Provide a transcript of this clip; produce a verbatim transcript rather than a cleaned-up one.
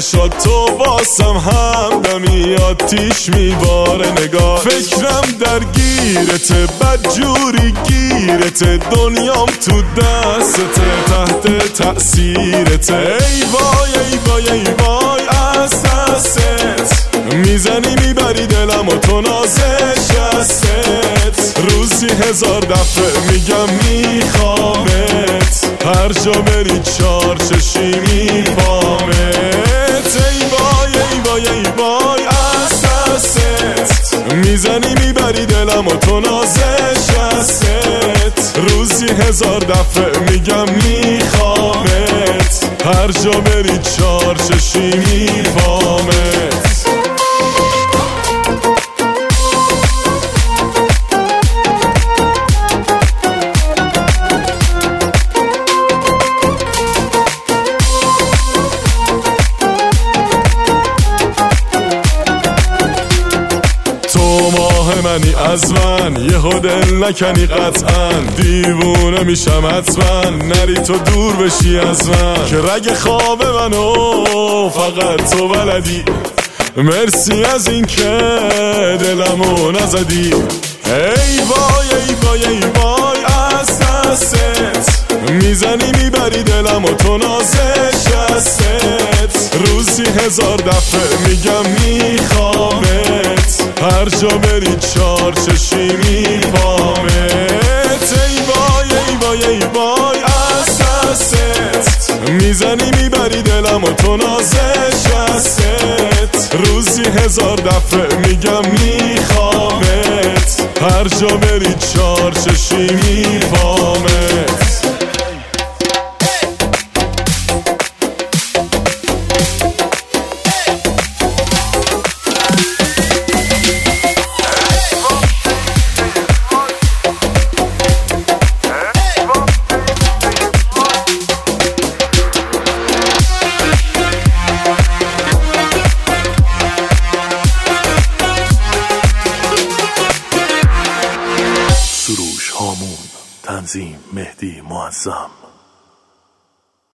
چشات تو واسم همدمی آتیش میباره نگاه. فکرم درگیرته بدجوری گیرته دنیام تو دستته تحت تأثیرته. ای وای ای وای ای وای از دستت میزنی میبری دلم و تو نازشستت. روزی هزار دفعه میگم میخوامت هر جا بری چار چشی میپامت. ای وای ای وای ای وای از دستت میزنی میبری دلم و تو نازشستت. روزی هزار دفعه میگم میخوامت هر جا بری چار چشی میپامت. منی از من یه دل نکنی قطعا دیوونه میشم حتما نری تو دور بشی از من که رگ خواب منو فقط تو بلدی. مرسی از این که دلمو نزدی. ای وای ای وای ای وای از دستت میزنی میبری دلم و تو نازشستت. روزی هزار دفعه میگم میخوامت هر جا بری چار چشی میپامت. ای وای ای وای ای وای از دستت میزنی میبری دلم و تو نازشستت. روزی هزار دفعه میگم میخوامت هر جا بری چار چشی میپامت. تنظیم مهدی معظم.